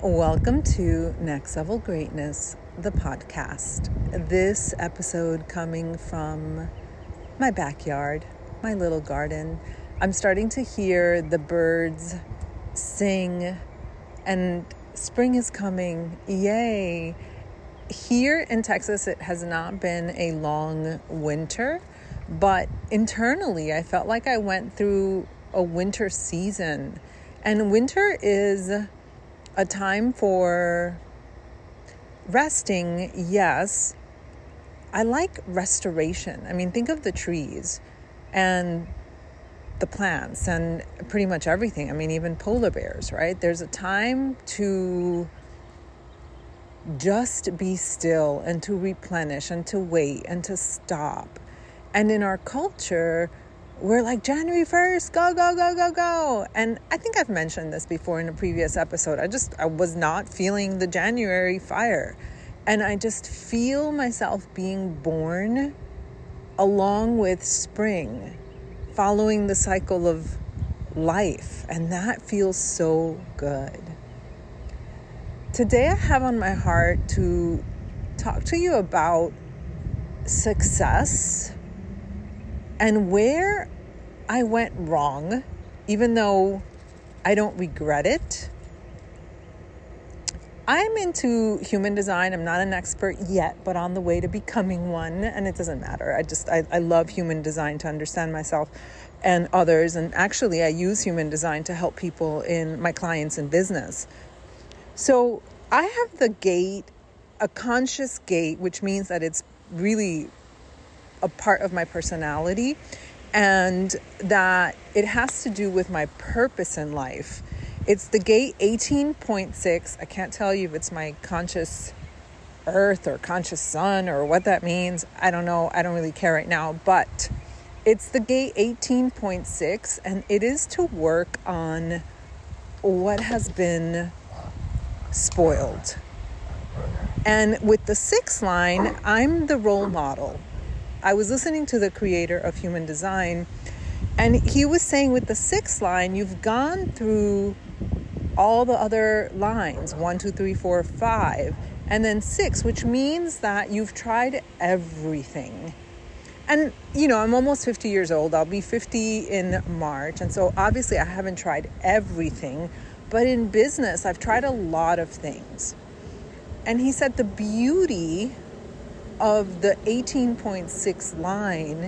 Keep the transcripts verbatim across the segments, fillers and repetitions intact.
Welcome to Next Level Greatness, the podcast. This episode coming from my backyard, my little garden. I'm starting to hear the birds sing and spring is coming. Yay! Here in Texas, it has not been a long winter, but internally, I felt like I went through a winter season. And winter is a time for resting, yes. I like restoration. I mean, think of the trees and the plants and pretty much everything. I mean, even polar bears, right? There's a time to just be still and to replenish and to wait and to stop. And in our culture, we're like, January first, go, go, go, go, go. And I think I've mentioned this before in a previous episode. I just, I was not feeling the January fire. And I just feel myself being born along with spring, following the cycle of life. And that feels so good. Today I have on my heart to talk to you about success and where I went wrong, even though I don't regret it. I'm into human design. I'm not an expert yet, but on the way to becoming one. And it doesn't matter. I just, I, I love human design to understand myself and others. And actually, I use human design to help people in my clients in business. So I have the gate, a conscious gate, which means that it's really a part of my personality and that it has to do with my purpose in life. It's the gate eighteen point six. I can't tell you if it's my conscious earth or conscious sun or what that means. I don't know. I don't really care right now, but it's the gate eighteen point six, and it is to work on what has been spoiled. And with the sixth line, I'm the role model. I was listening to the creator of human design, and he was saying with the sixth line, you've gone through all the other lines, one, two, three, four, five, and then six, which means that you've tried everything. And, you know, I'm almost fifty years old. I'll be fifty in March. And so obviously I haven't tried everything. But in business, I've tried a lot of things. And he said the beauty of the eighteen point six line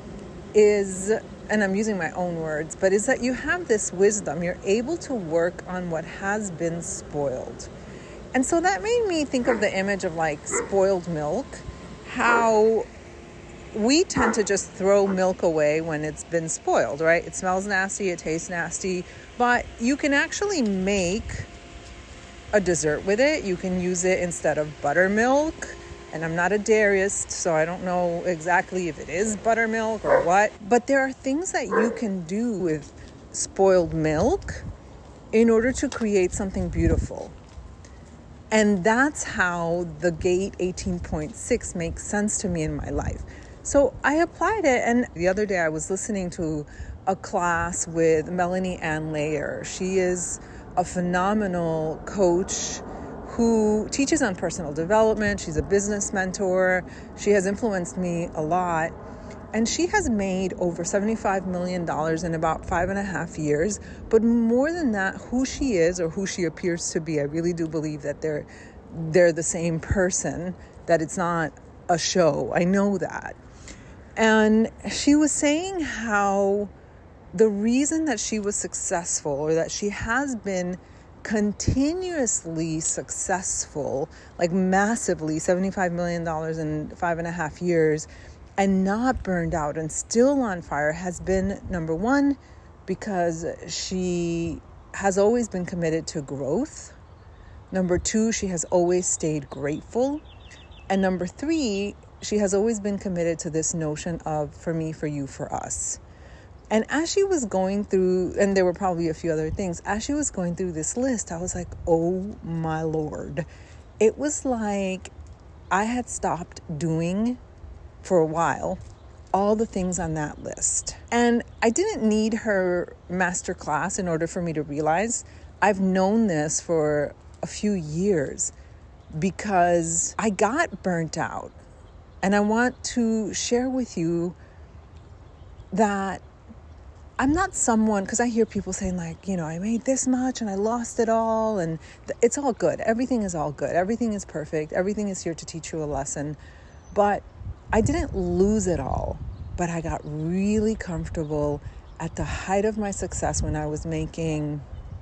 is, and I'm using my own words, but is that you have this wisdom. You're able to work on what has been spoiled. And so that made me think of the image of like spoiled milk, how we tend to just throw milk away when it's been spoiled, right? It smells nasty, it tastes nasty, but you can actually make a dessert with it. You can use it instead of buttermilk. And I'm not a dairyist, so I don't know exactly if it is buttermilk or what. But there are things that you can do with spoiled milk in order to create something beautiful. And that's how the gate eighteen point six makes sense to me in my life. So I applied it, and the other day I was listening to a class with Melanie Ann Layer. She is a phenomenal coach who teaches on personal development. She's a business mentor. She has influenced me a lot. And she has made over seventy-five million dollars in about five and a half years. But more than that, who she is or who she appears to be, I really do believe that they're, they're the same person, that it's not a show. I know that. And she was saying how the reason that she was successful, or that she has been continuously successful, like massively, seventy-five million dollars in five and a half years, and not burned out and still on fire, has been, number one, because she has always been committed to growth. Number two, she has always stayed grateful. And number three, she has always been committed to this notion of for me, for you, for us. And as she was going through, and there were probably a few other things, as she was going through this list, I was like, oh my Lord. It was like I had stopped doing for a while all the things on that list. And I didn't need her masterclass in order for me to realize I've known this for a few years because I got burnt out. And I want to share with you that I'm not someone, because I hear people saying like, you know, I made this much and I lost it all, and th- it's all good. Everything is all good. Everything is perfect. Everything is here to teach you a lesson. But I didn't lose it all, but I got really comfortable at the height of my success when I was making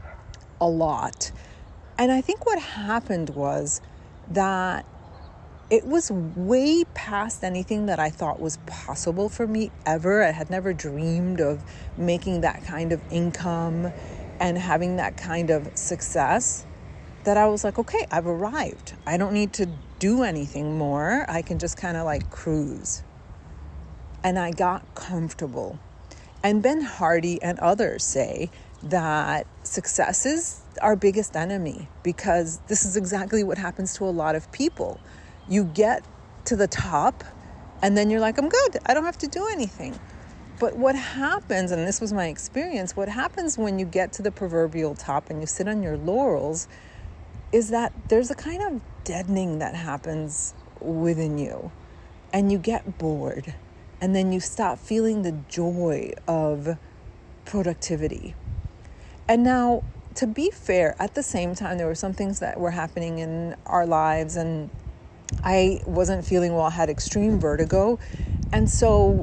a lot. And I think what happened was that it was way past anything that I thought was possible for me ever. I had never dreamed of making that kind of income and having that kind of success, that I was like, okay, I've arrived. I don't need to do anything more. I can just kind of like cruise. And I got comfortable. And Ben Hardy and others say that success is our biggest enemy, because this is exactly what happens to a lot of people. You get to the top and then you're like, I'm good. I don't have to do anything. But what happens, and this was my experience, what happens when you get to the proverbial top and you sit on your laurels is that there's a kind of deadening that happens within you, and you get bored, and then you stop feeling the joy of productivity. And now, to be fair, at the same time, there were some things that were happening in our lives, and I wasn't feeling well, I had extreme vertigo. And so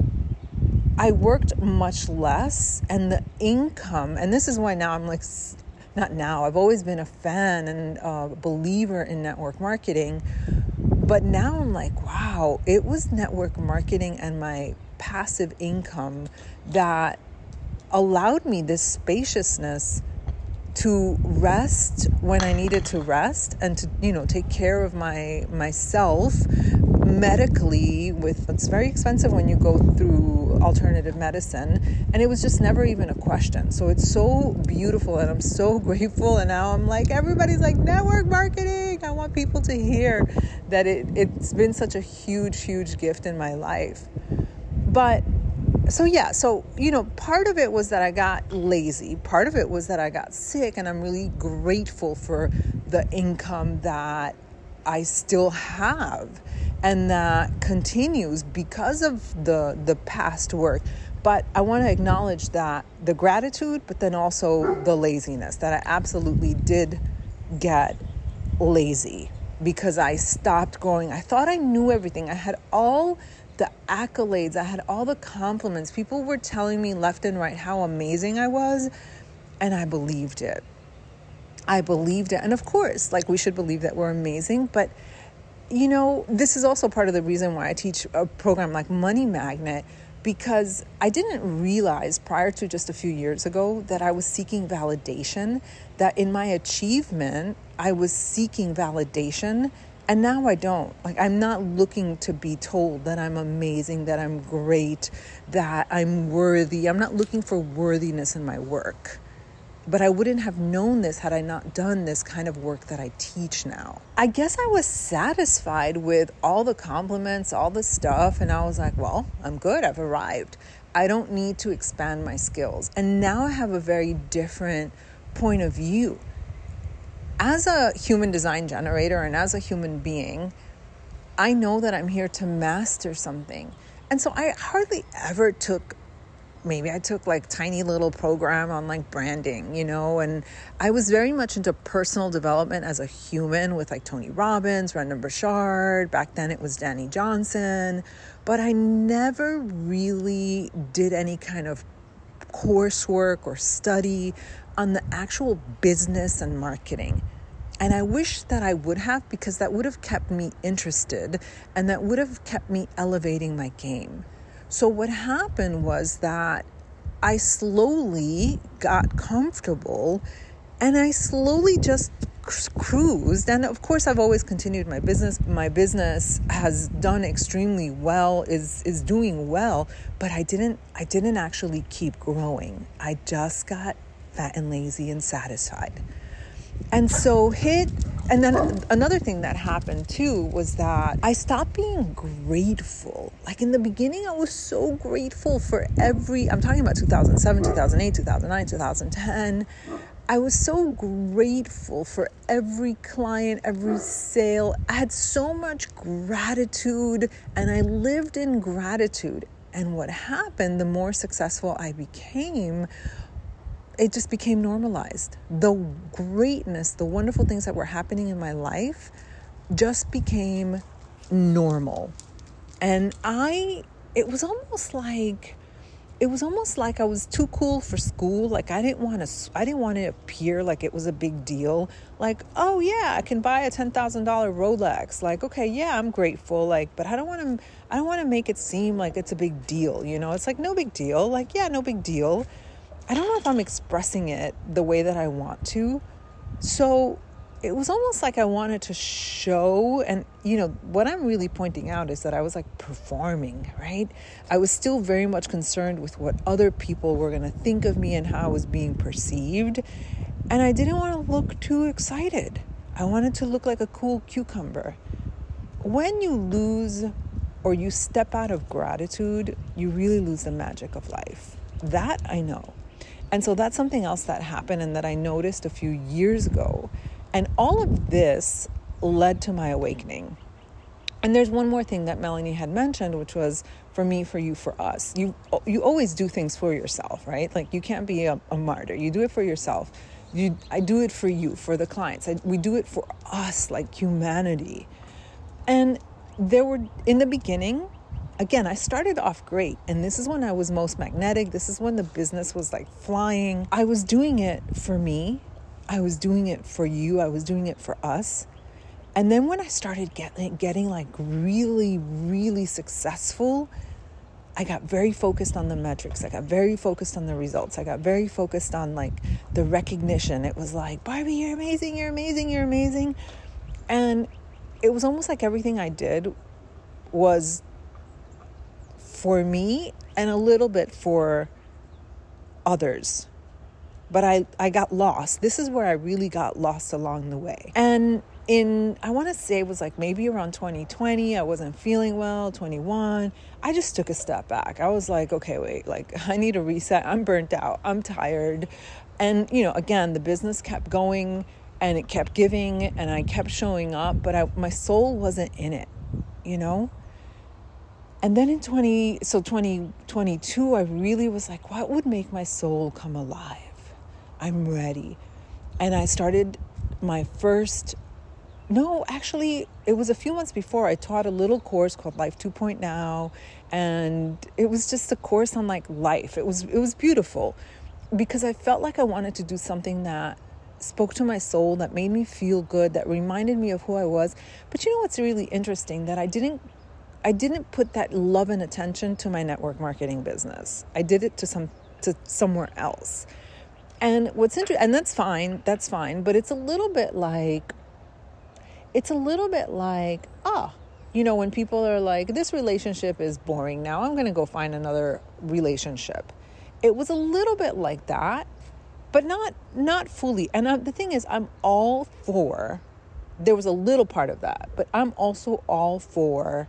I worked much less, and the income, and this is why now I'm like, not now, I've always been a fan and a believer in network marketing. But now I'm like, wow, it was network marketing and my passive income that allowed me this spaciousness to rest when I needed to rest, and to, you know, take care of my myself medically. With, it's very expensive when you go through alternative medicine, and it was just never even a question. So it's so beautiful, and I'm so grateful. And now I'm like, everybody's like, network marketing. I want people to hear that it, it's been such a huge, huge gift in my life. But So yeah, so, you know, part of it was that I got lazy. Part of it was that I got sick, and I'm really grateful for the income that I still have and that continues because of the the past work. But I want to acknowledge that the gratitude, but then also the laziness, that I absolutely did get lazy because I stopped growing. I thought I knew everything. I had all the accolades, I had all the compliments. People were telling me left and right how amazing I was, and I believed it. I believed it. And of course, like, we should believe that we're amazing, but you know, this is also part of the reason why I teach a program like Money Magnet, because I didn't realize prior to just a few years ago that I was seeking validation, that in my achievement, I was seeking validation. And now I don't. Like, I'm not looking to be told that I'm amazing, that I'm great, that I'm worthy. I'm not looking for worthiness in my work. But I wouldn't have known this had I not done this kind of work that I teach now. I guess I was satisfied with all the compliments, all the stuff. And I was like, well, I'm good. I've arrived. I don't need to expand my skills. And now I have a very different point of view. As a human design generator and as a human being, I know that I'm here to master something. And so I hardly ever took, maybe I took like tiny little program on like branding, you know, and I was very much into personal development as a human with like Tony Robbins, Brendon Burchard. Back then it was Danny Johnson, but I never really did any kind of coursework or study on the actual business and marketing. And I wish that I would have, because that would have kept me interested and that would have kept me elevating my game. So what happened was that I slowly got comfortable and I slowly just cruised. And of course, I've always continued my business. My business has done extremely well, is is doing well, but I didn't I didn't actually keep growing. I just got fat and lazy and satisfied. And so hit, and then another thing that happened too was that I stopped being grateful. Like in the beginning, I was so grateful for every, I'm talking about two thousand seven, two thousand eight, two thousand nine, two thousand ten. I was so grateful for every client, every sale. I had so much gratitude, and I lived in gratitude. And what happened, the more successful I became, it just became normalized. The greatness, the wonderful things that were happening in my life just became normal. And I, it was almost like, it was almost like I was too cool for school. Like I didn't want to, I didn't want to appear like it was a big deal. Like, oh yeah, I can buy a ten thousand dollars Rolex. Like, okay, yeah, I'm grateful. Like, but I don't want to, I don't want to make it seem like it's a big deal. You know, it's like, no big deal. Like, yeah, no big deal. I don't know if I'm expressing it the way that I want to. So it was almost like I wanted to show, and you know, what I'm really pointing out is that I was like performing, right? I was still very much concerned with what other people were going to think of me and how I was being perceived. And I didn't want to look too excited. I wanted to look like a cool cucumber. When you lose or you step out of gratitude, you really lose the magic of life. That I know. And so that's something else that happened and that I noticed a few years ago. And all of this led to my awakening. And there's one more thing that Melanie had mentioned, which was for me, for you, for us. You you always do things for yourself, right? Like you can't be a, a martyr. You do it for yourself. You, I do it for you, for the clients. I, we do it for us, like humanity. And there were, in the beginning, again, I started off great. And this is when I was most magnetic. This is when the business was like flying. I was doing it for me. I was doing it for you. I was doing it for us. And then when I started getting, getting like really, really successful, I got very focused on the metrics. I got very focused on the results. I got very focused on like the recognition. It was like, Barbie, you're amazing, you're amazing, you're amazing. And it was almost like everything I did was for me and a little bit for others. But I, I got lost. This is where I really got lost along the way. And in, I want to say it was like maybe around twenty twenty, I wasn't feeling well, twenty-one. I just took a step back. I was like, okay, wait, like I need a reset. I'm burnt out. I'm tired. And, you know, again, the business kept going and it kept giving and I kept showing up, but I, my soul wasn't in it, you know? And then in twenty, so twenty twenty-two, I really was like, what would make my soul come alive? I'm ready. And I started my first, no, actually, it was a few months before. I taught a little course called Life two point oh, and it was just a course on like life. It was it was beautiful because I felt like I wanted to do something that spoke to my soul, that made me feel good, that reminded me of who I was. But you know what's really interesting? That I didn't I didn't put that love and attention to my network marketing business. I did it to some to somewhere else. And what's interesting, and that's fine, that's fine, but it's a little bit like, it's a little bit like, ah, you know, when people are like, this relationship is boring now, I'm going to go find another relationship. It was a little bit like that, but not, not fully. And I, the thing is, I'm all for, there was a little part of that, but I'm also all for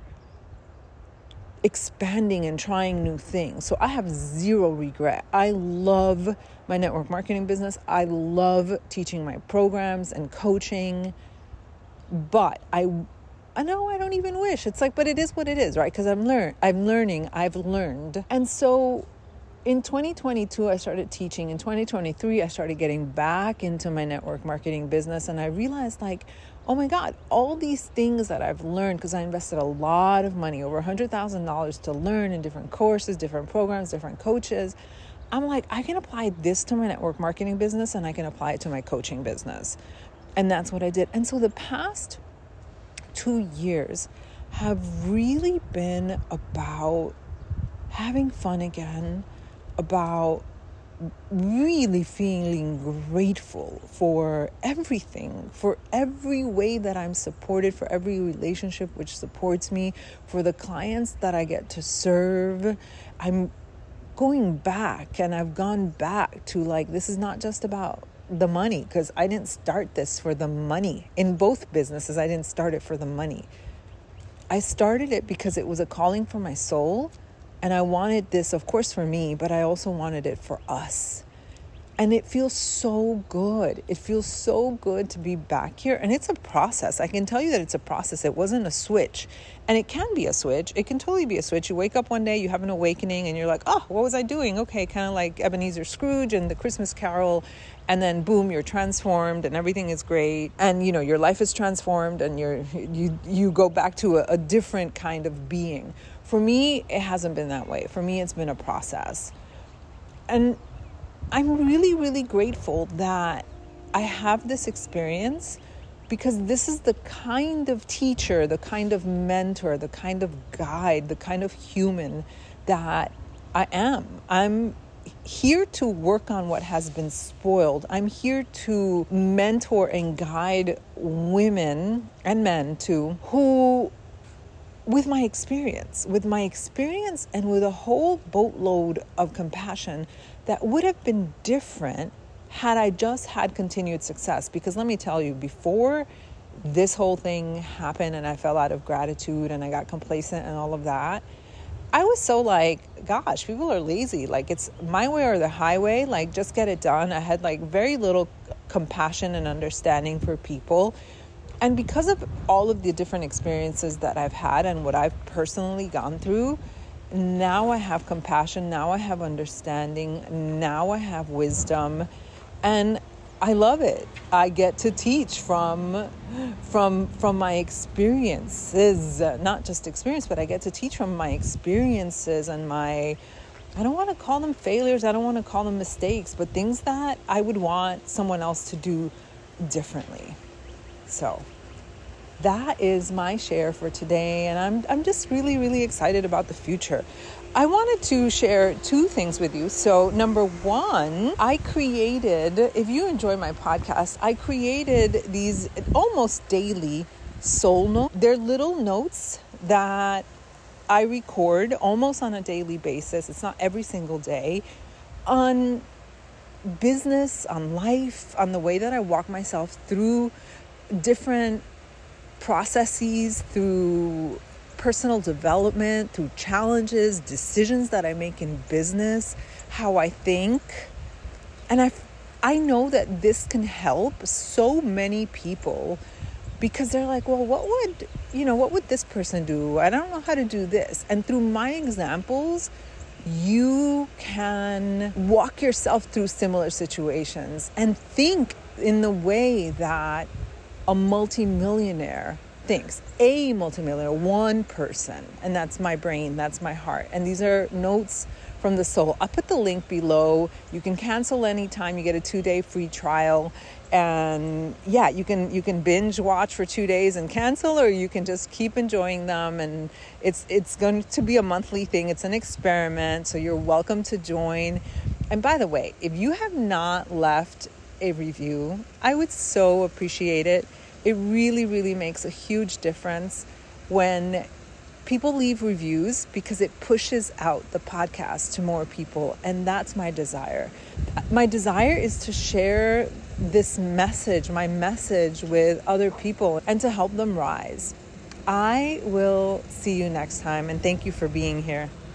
expanding and trying new things. So I have zero regret. I love my network marketing business. I love teaching my programs and coaching. But I I know I don't even wish. It's like, but it is what it is, right? Because I'm learn I'm learning, I've learned. And so in twenty twenty-two, I started teaching. In twenty twenty-three, I started getting back into my network marketing business. And I realized like, oh my God, all these things that I've learned, because I invested a lot of money, over one hundred thousand dollars to learn in different courses, different programs, different coaches. I'm like, I can apply this to my network marketing business and I can apply it to my coaching business. And that's what I did. And so the past two years have really been about having fun again, about really feeling grateful for everything, for every way that I'm supported, for every relationship which supports me, for the clients that I get to serve. I'm going back and I've gone back to like, this is not just about the money, because I didn't start this for the money. In both businesses, I didn't start it for the money. I started it because it was a calling for my soul. And I wanted this, of course, for me, but I also wanted it for us. And it feels so good. It feels so good to be back here. And it's a process. I can tell you that it's a process. It wasn't a switch. And it can be a switch. It can totally be a switch. You wake up one day, you have an awakening, and you're like, oh, what was I doing? Okay, kind of like Ebenezer Scrooge and the Christmas Carol. And then boom, you're transformed and everything is great. And, you know, your life is transformed and you're you you go back to a, a different kind of being. For me, it hasn't been that way. For me, it's been a process. And I'm really, really grateful that I have this experience, because this is the kind of teacher, the kind of mentor, the kind of guide, the kind of human that I am. I'm here to work on what has been spoiled. I'm here to mentor and guide women and men too, who, with my experience, with my experience and with a whole boatload of compassion that would have been different had I just had continued success. Because let me tell you, before this whole thing happened and I fell out of gratitude and I got complacent and all of that, I was so like, gosh, people are lazy. Like, it's my way or the highway. Like, just get it done. I had like very little compassion and understanding for people. And because of all of the different experiences that I've had and what I've personally gone through, now I have compassion, now I have understanding, now I have wisdom, and I love it. I get to teach from from from my experiences, not just experience, but I get to teach from my experiences and my, I don't want to call them failures, I don't want to call them mistakes, but things that I would want someone else to do differently. So that is my share for today, and I'm I'm just really, really excited about the future. I wanted to share two things with you. So number one, I created, if you enjoy my podcast, I created these almost daily soul notes. They're little notes that I record almost on a daily basis. It's not every single day, on business, on life, on the way that I walk myself through different processes, through personal development, through challenges, decisions that I make in business, how I think. And I, I know that this can help so many people, because they're like, well, what would, you know, what would this person do? I don't know how to do this. And through my examples, you can walk yourself through similar situations and think in the way that a multimillionaire thinks. A multimillionaire, one person, and that's my brain, that's my heart. And these are notes from the soul. I'll put the link below. You can cancel anytime. You get a two-day free trial. And yeah, you can you can binge watch for two days and cancel, or you can just keep enjoying them. And it's it's going to be a monthly thing. It's an experiment, so you're welcome to join. And by the way, if you have not left a review, I would so appreciate it. It really, really makes a huge difference when people leave reviews, because it pushes out the podcast to more people. And that's my desire. My desire is to share this message, my message, with other people and to help them rise. I will see you next time, and thank you for being here.